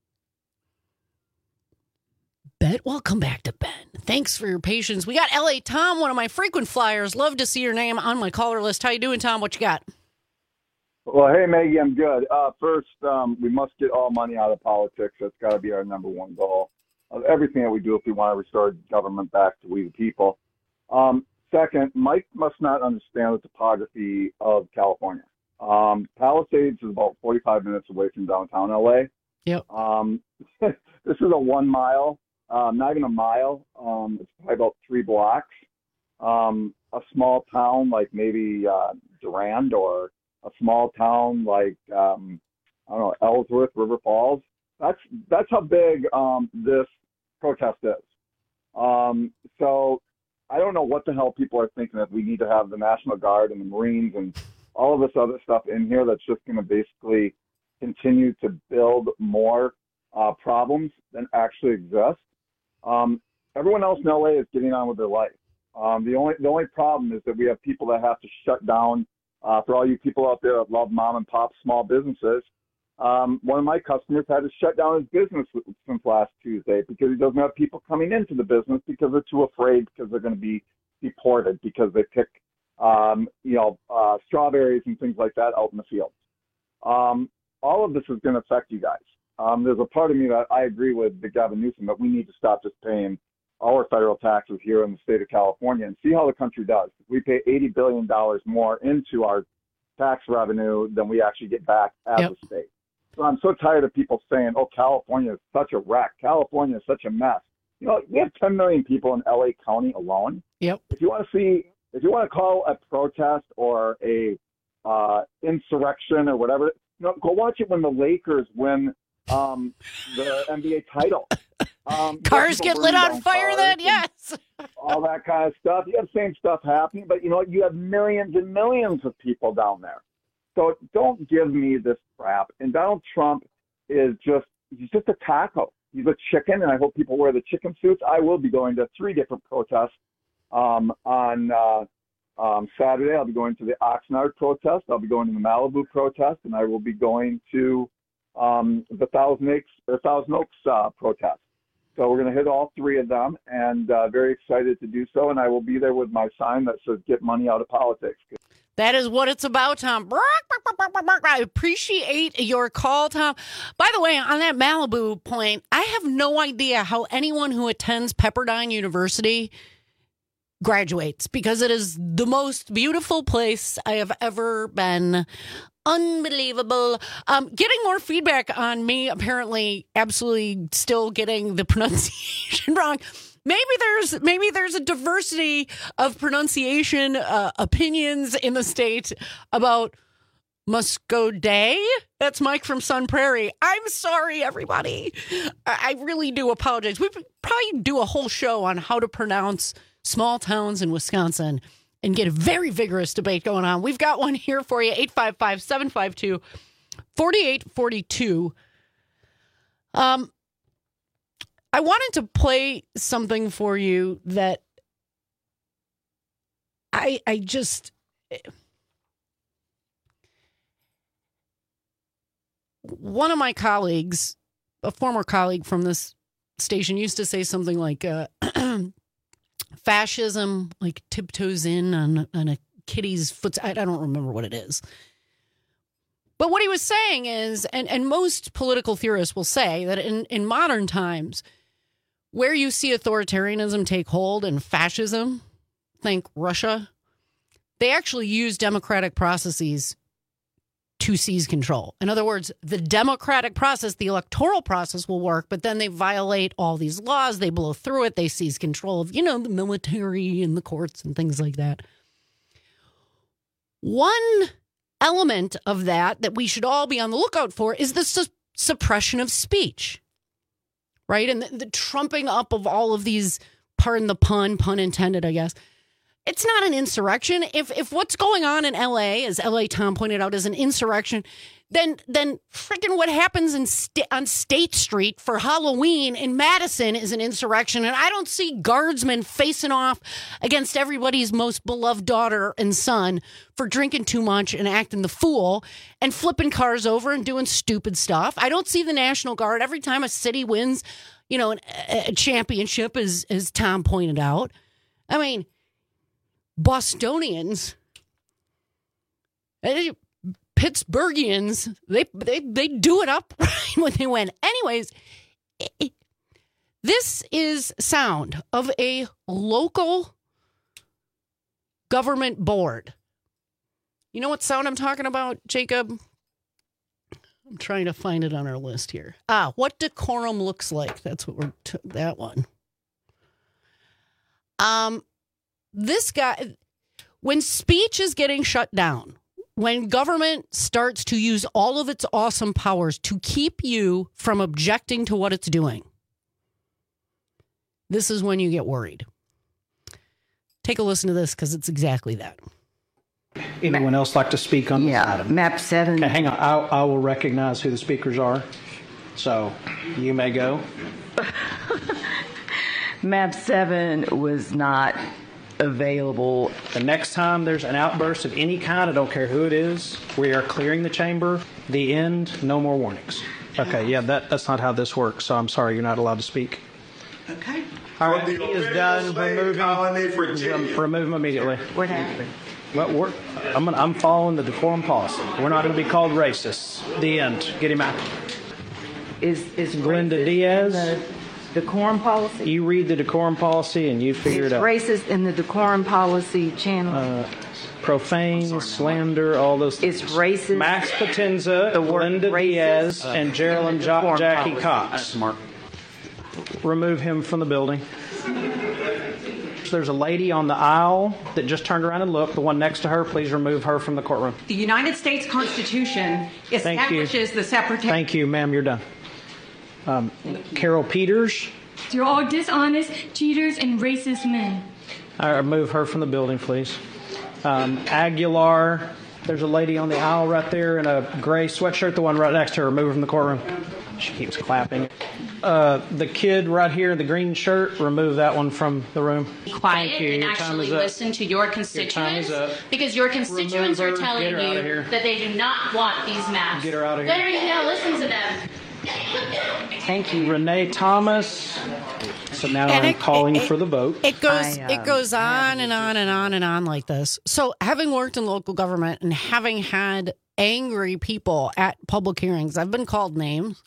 Ben, welcome back to Ben. Thanks for your patience. We got L.A. Tom, one of my frequent flyers. Love to see your name on my caller list. How you doing, Tom? What you got? Well, hey, Maggie, I'm good. First, we must get all money out of politics. That's got to be our number one goal of everything that we do if we want to restore government back to we the people. Second, Mike must not understand the topography of California. Palisades is about 45 minutes away from downtown L.A. Yep. This is a 1 mile. Not even a mile. It's probably about 3 blocks. A small town like maybe Durand, or a small town like I don't know, Ellsworth, River Falls. That's how big this protest is. So I don't know what the hell people are thinking that we need to have the National Guard and the Marines and all of this other stuff in here that's just going to basically continue to build more problems than actually exist. Everyone else in LA is getting on with their life. The only problem is that we have people that have to shut down. For all you people out there that love mom and pop small businesses, one of my customers had to shut down his business since last Tuesday because he doesn't have people coming into the business because they're too afraid because they're going to be deported because they pick, strawberries and things like that out in the fields. All of this is going to affect you guys. There's a part of me that I agree with the Gavin Newsom that we need to stop just paying our federal taxes here in the state of California and see how the country does. We pay $80 billion more into our tax revenue than we actually get back as a state. So I'm so tired of people saying, oh, California is such a wreck. California is such a mess. You know, we have 10 million people in LA County alone. Yep. If you want to call a protest or a insurrection or whatever, go watch it when the Lakers win the NBA title. Cars get lit on fire then, yes. All that kind of stuff. You have the same stuff happening, but you have millions and millions of people down there. So don't give me this crap. And Donald Trump he's just a taco. He's a chicken, and I hope people wear the chicken suits. I will be going to 3 different protests on Saturday. I'll be going to the Oxnard protest. I'll be going to the Malibu protest, and I will be going to the Thousand Oaks protest. So we're going to hit all 3 of them, and very excited to do so. And I will be there with my sign that says "Get money out of politics." That is what it's about, Tom. I appreciate your call, Tom. By the way, on that Malibu point, I have no idea how anyone who attends Pepperdine University graduates, because it is the most beautiful place I have ever been. Unbelievable. Getting more feedback on me, apparently absolutely still getting the pronunciation wrong. Maybe there's a diversity of pronunciation opinions in the state about Muscoday. That's Mike from Sun Prairie. I'm sorry, everybody. I really do apologize. We probably do a whole show on how to pronounce small towns in Wisconsin and get a very vigorous debate going on. We've got one here for you, 855-752-4842. I wanted to play something for you that I just... One of my colleagues, a former colleague from this station, used to say something like fascism like tiptoes in on a kitty's foot. I don't remember what it is. But what he was saying is, and most political theorists will say that in modern times, where you see authoritarianism take hold and fascism, think Russia, they actually use democratic processes to seize control. In other words, the democratic process, the electoral process will work, but then they violate all these laws. They blow through it. They seize control of, the military and the courts and things like that. One element of that we should all be on the lookout for is the suppression of speech, right? And the trumping up of all of these, pardon the pun intended, I guess. It's not an insurrection. If what's going on in L.A., as L.A. Tom pointed out, is an insurrection, then freaking what happens on State Street for Halloween in Madison is an insurrection. And I don't see guardsmen facing off against everybody's most beloved daughter and son for drinking too much and acting the fool and flipping cars over and doing stupid stuff. I don't see the National Guard every time a city wins, a championship, as Tom pointed out. I mean, Bostonians, Pittsburghians, they do it up right when they win. Anyways, this is sound of a local government board. You know what sound I'm talking about, Jacob? I'm trying to find it on our list here. What decorum looks like. That's what that one. This guy, when speech is getting shut down, when government starts to use all of its awesome powers to keep you from objecting to what it's doing, this is when you get worried. Take a listen to this because it's exactly that. Anyone else like to speak on this item? Map 7. Okay, hang on. I will recognize who the speakers are. So you may go. Map 7 was not available. The next time there's an outburst of any kind, I don't care who it is, we are clearing the chamber. The end, no more warnings. Okay, yeah, that's not how this works, so I'm sorry, you're not allowed to speak. Okay. All right, he is done. Remove him immediately. What happened? Well, I'm following the decorum policy. We're not going to be called racists. The end. Get him out. Is Glenda Diaz? The decorum policy? You read the decorum policy and you figure it out. It's racist in the decorum policy channel. Profane, slander, all those things. It's racist. Max Potenza, Glenda Diaz, and Geraldine Jackie Cox. Mark. Remove him from the building. There's a lady on the aisle that just turned around and looked. The one next to her, please remove her from the courtroom. The United States Constitution establishes the separation. Thank you, ma'am. You're done. Carol Peters. You're all dishonest, cheaters, and racist men. All right, remove her from the building, please. Aguilar. There's a lady on the aisle right there in a gray sweatshirt. The one right next to her, remove her from the courtroom. She keeps clapping. The kid right here in the green shirt, remove that one from the room. Be quiet and actually listen to your constituents, because your constituents are telling you that they do not want these maps. Get her out of here. There you go. Listen to them. Thank you. Renee Thomas. So now I'm calling for the vote. It goes on and on and on and on like this. So having worked in local government and having had angry people at public hearings, I've been called names.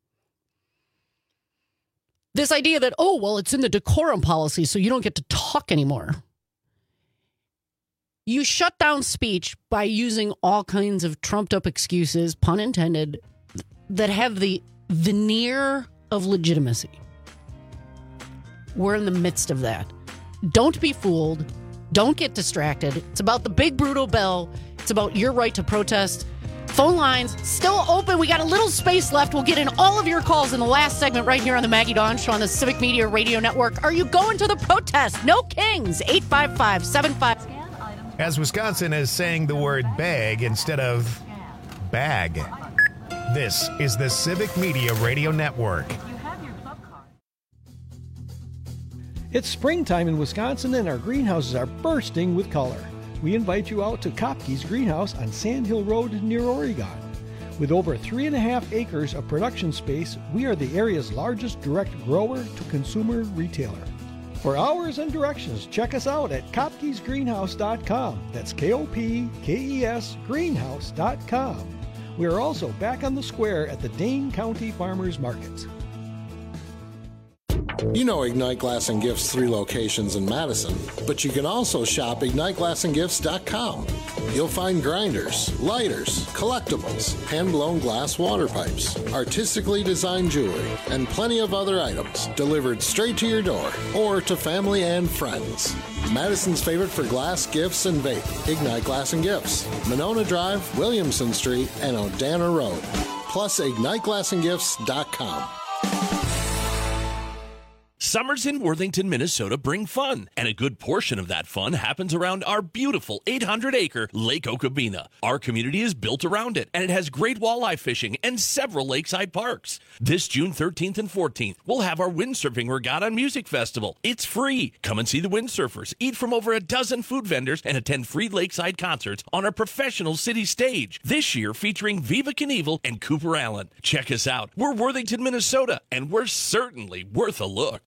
This idea that, it's in the decorum policy, so you don't get to talk anymore. You shut down speech by using all kinds of trumped up excuses, pun intended, that have the veneer of legitimacy. We're in the midst of that. Don't be fooled. Don't get distracted. It's about the big brutal bill. It's about your right to protest. Phone lines still open. We got a little space left. We'll get in all of your calls in the last segment right here on the Maggie Dawn Show on the Civic Media Radio Network. Are you going to the protest? No Kings. 855-75. As Wisconsin is saying the word bag instead of bag. This is the Civic Media Radio Network. It's springtime in Wisconsin and our greenhouses are bursting with color. We invite you out to Kopke's Greenhouse on Sand Hill Road near Oregon. With over 3.5 acres of production space, we are the area's largest direct grower-to-consumer retailer. For hours and directions, check us out at Kopke'sGreenhouse.com. That's Kopkes Greenhouse.com. We are also back on the square at the Dane County Farmers Market. You know Ignite Glass and Gifts' 3 locations in Madison, but you can also shop IgniteGlassandGifts.com. You'll find grinders, lighters, collectibles, hand-blown glass water pipes, artistically designed jewelry, and plenty of other items delivered straight to your door or to family and friends. Madison's favorite for glass, gifts, and vape, Ignite Glass and Gifts, Monona Drive, Williamson Street, and Odana Road. Plus, IgniteGlassandGifts.com. Summers in Worthington, Minnesota bring fun, and a good portion of that fun happens around our beautiful 800-acre Lake Okabena. Our community is built around it, and it has great walleye fishing and several lakeside parks. This June 13th and 14th, we'll have our Windsurfing Regatta and Music Festival. It's free. Come and see the windsurfers, eat from over a dozen food vendors, and attend free lakeside concerts on our professional city stage. This year featuring Viva Knievel and Cooper Allen. Check us out. We're Worthington, Minnesota, and we're certainly worth a look.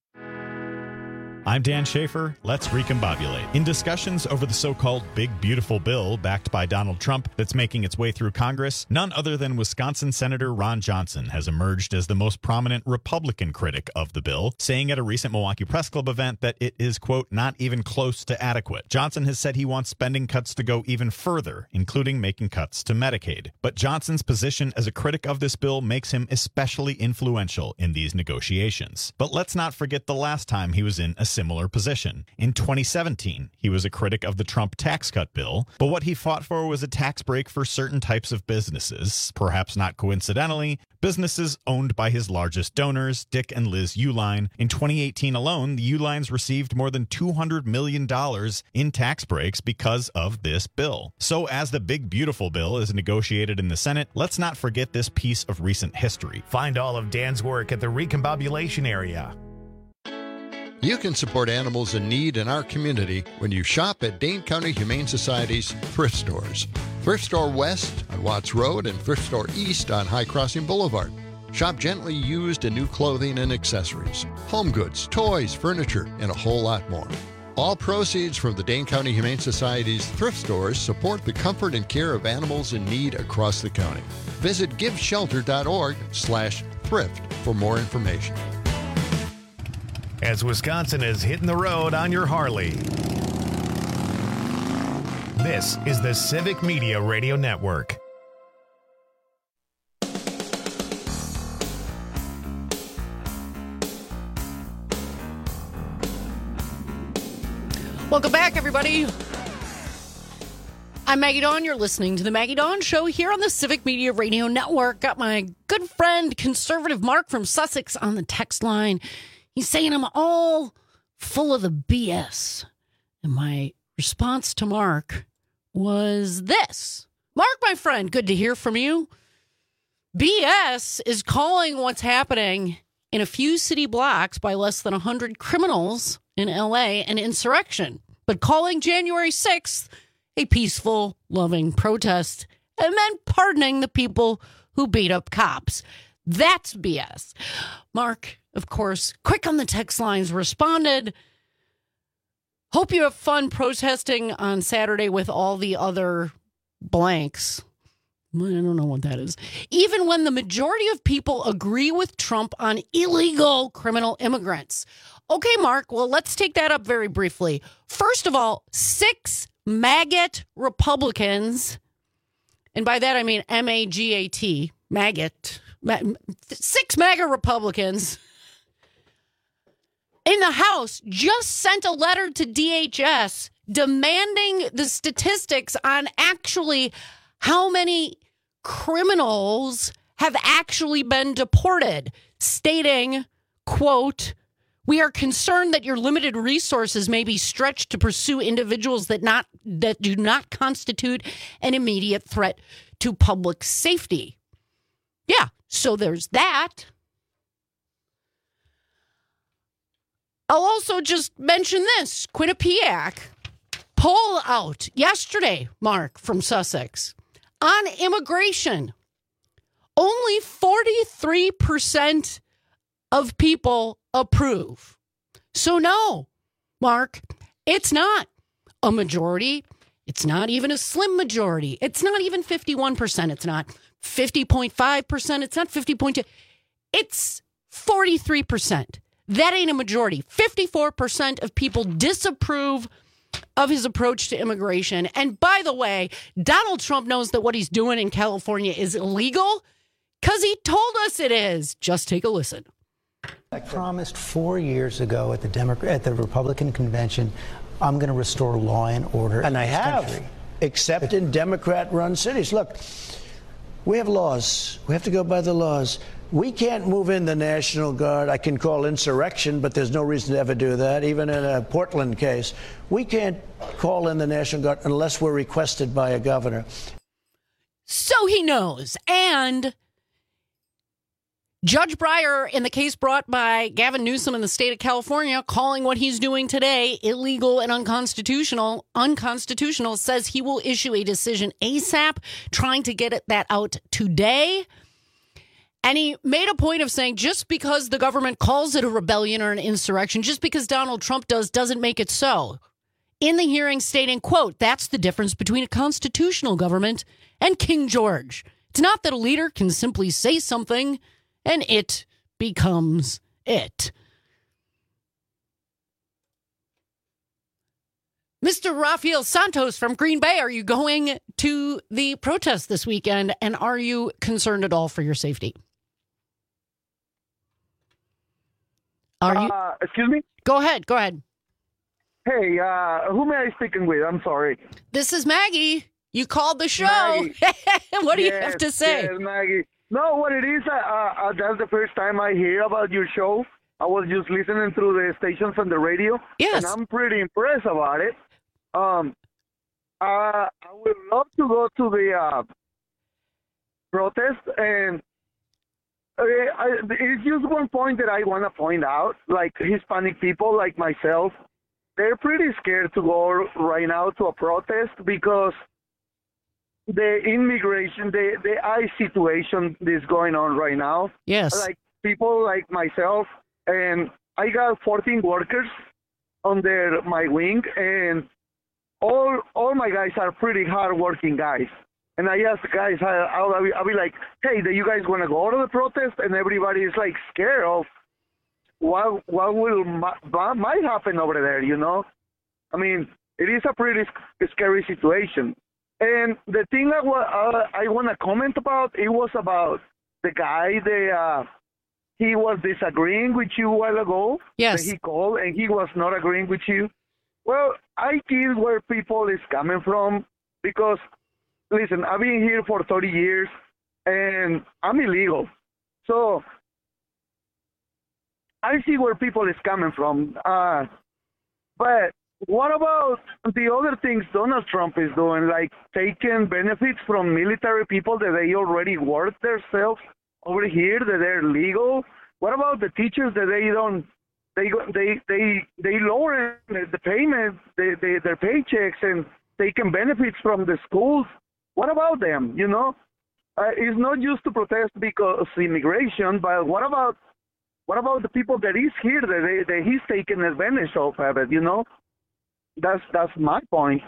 I'm Dan Schaefer. Let's recombobulate. In discussions over the so-called Big Beautiful Bill backed by Donald Trump that's making its way through Congress, none other than Wisconsin Senator Ron Johnson has emerged as the most prominent Republican critic of the bill, saying at a recent Milwaukee Press Club event that it is, quote, not even close to adequate. Johnson has said he wants spending cuts to go even further, including making cuts to Medicaid. But Johnson's position as a critic of this bill makes him especially influential in these negotiations. But let's not forget the last time he was in a similar position. In 2017, he was a critic of the Trump tax cut bill, but what he fought for was a tax break for certain types of businesses. Perhaps not coincidentally, businesses owned by his largest donors, Dick and Liz Uihlein. In 2018 alone, the Uihleins received more than $200 million in tax breaks because of this bill. So as the Big Beautiful Bill is negotiated in the Senate, let's not forget this piece of recent history. Find all of Dan's work at the Recombobulation area. You can support animals in need in our community when you shop at Dane County Humane Society's thrift stores. Thrift Store West on Watts Road and Thrift Store East on High Crossing Boulevard. Shop gently used and new clothing and accessories, home goods, toys, furniture, and a whole lot more. All proceeds from the Dane County Humane Society's thrift stores support the comfort and care of animals in need across the county. Visit giveshelter.org/thrift for more information. As Wisconsin is hitting the road on your Harley. This is the Civic Media Radio Network. Welcome back, everybody. I'm Maggie Dawn. You're listening to the Maggie Dawn Show here on the Civic Media Radio Network. Got my good friend, conservative Mark from Sussex on the text line. He's saying I'm all full of the BS. And my response to Mark was this. Mark, my friend, good to hear from you. BS is calling what's happening in a few city blocks by less than 100 criminals in LA an insurrection, but calling January 6th a peaceful, loving protest, and then pardoning the people who beat up cops. That's BS. Mark, of course, quick on the text lines, responded, hope you have fun protesting on Saturday with all the other blanks. I don't know what that is. Even when the majority of people agree with Trump on illegal criminal immigrants. Okay, Mark, well, let's take that up very briefly. First of all, 6 maggot Republicans, and by that I mean M-A-G-A-T, maggot, 6 MAGA Republicans in the House just sent a letter to DHS demanding the statistics on actually how many criminals have actually been deported, stating, quote, we are concerned that your limited resources may be stretched to pursue individuals that do not constitute an immediate threat to public safety. Yeah, so there's that. I'll also just mention this. Quinnipiac poll out yesterday, Mark, from Sussex, on immigration. Only 43% of people approve. So no, Mark, it's not a majority. It's not even a slim majority. It's not even 51%. It's not 50.5%. It's not 50.2%. It's 43%. That ain't a majority. 54% of people disapprove of his approach to immigration. And by the way, Donald Trump knows that what he's doing in California is illegal because he told us it is. Just take a listen. I promised 4 years ago at the Republican convention, I'm going to restore law and order. And I have, except in Democrat-run cities. Look, we have laws. We have to go by the laws. We can't move in the National Guard. I can call insurrection, but there's no reason to ever do that, even in a Portland case. We can't call in the National Guard unless we're requested by a governor. So he knows. And Judge Breyer, in the case brought by Gavin Newsom in the state of California, calling what he's doing today illegal and unconstitutional, says he will issue a decision ASAP, trying to get that out today. And he made a point of saying just because the government calls it a rebellion or an insurrection, just because Donald Trump doesn't make it so. In the hearing stating, quote, that's the difference between a constitutional government and King George. It's not that a leader can simply say something and it becomes it. Mr. Rafael Santos from Green Bay, are you going to the protest this weekend, and are you concerned at all for your safety? Are you? Excuse me? Go ahead. Hey, who am I speaking with? I'm sorry. This is Maggie. You called the show. What do you have to say? Yes, Maggie. No, what it is, that's the first time I hear about your show. I was just listening through the stations on the radio. Yes. And I'm pretty impressed about it. I would love to go to the protest, and it's just one point that I want to point out. Like Hispanic people like myself, they're pretty scared to go right now to a protest because the immigration, the ICE situation is going on right now. Yes. Like people like myself, and I got 14 workers under my wing, and all my guys are pretty hard-working guys. And I ask the guys, I'll be like, hey, do you guys want to go to the protest? And everybody is like scared of what might happen over there, you know? I mean, it is a pretty scary situation. And the thing I want to comment about, it was about the guy he was disagreeing with you a while ago. Yes. That he called, and he was not agreeing with you. Well, I get where people is coming from because, listen, I've been here for 30 years, and I'm illegal. So I see where people is coming from. But what about the other things Donald Trump is doing, like taking benefits from military people that they already work themselves over here, that they're legal? What about the teachers that they lower the payment, their paychecks, and taking benefits from the schools? What about them? You know, it's not just to protest because immigration, but what about the people that is here that he's taking advantage of it? You know, that's my point.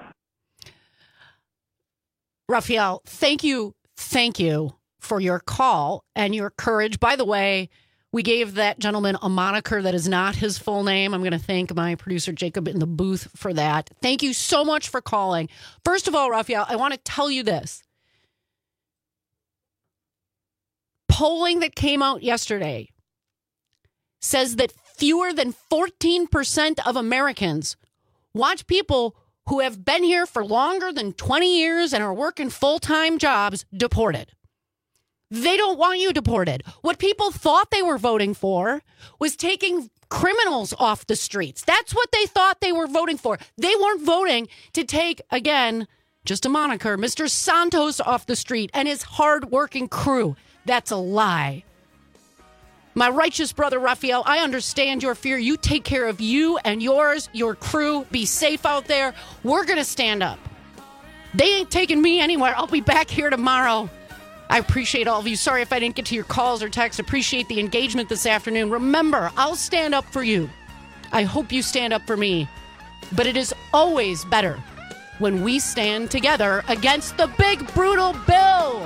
Rafael, thank you for your call and your courage. By the way, we gave that gentleman a moniker that is not his full name. I'm going to thank my producer, Jacob, in the booth for that. Thank you so much for calling. First of all, Rafael, I want to tell you this. Polling that came out yesterday says that fewer than 14% of Americans want people who have been here for longer than 20 years and are working full-time jobs deported. They don't want you deported. What people thought they were voting for was taking criminals off the streets. That's what they thought they were voting for. They weren't voting to take, again, just a moniker, Mr. Santos off the street and his hardworking crew. That's a lie. My righteous brother, Raphael, I understand your fear. You take care of you and yours, your crew. Be safe out there. We're going to stand up. They ain't taking me anywhere. I'll be back here tomorrow. I appreciate all of you. Sorry if I didn't get to your calls or texts. Appreciate the engagement this afternoon. Remember, I'll stand up for you. I hope you stand up for me. But it is always better when we stand together against the big, brutal bill.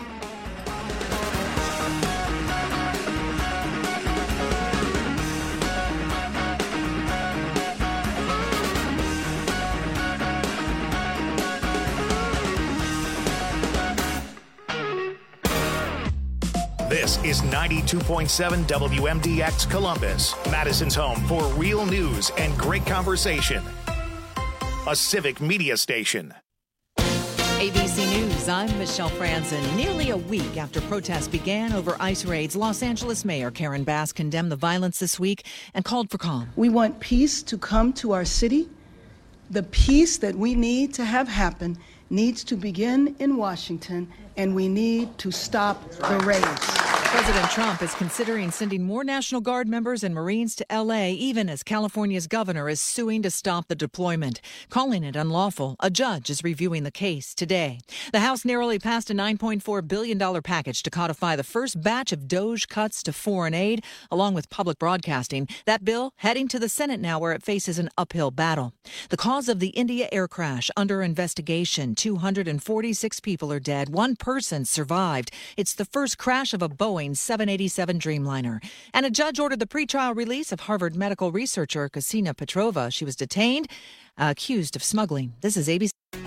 This is 92.7 WMDX Columbus, Madison's home for real news and great conversation. A civic media station. ABC News, I'm Michelle Franzen. Nearly a week after protests began over ICE raids, Los Angeles Mayor Karen Bass condemned the violence this week and called for calm. We want peace to come to our city. The peace that we need to have happen needs to begin in Washington, and we need to stop the raids. President Trump is considering sending more National Guard members and Marines to L.A., even as California's governor is suing to stop the deployment, calling it unlawful. A judge is reviewing the case today. The House narrowly passed a $9.4 billion package to codify the first batch of DOGE cuts to foreign aid, along with public broadcasting. That bill heading to the Senate now, where it faces an uphill battle. The cause of the India air crash under investigation. 246 people are dead. One person survived. It's the first crash of a Boeing 787 Dreamliner. And a judge ordered the pretrial release of Harvard medical researcher Ksenia Petrova. She was detained, accused of smuggling. This is ABC.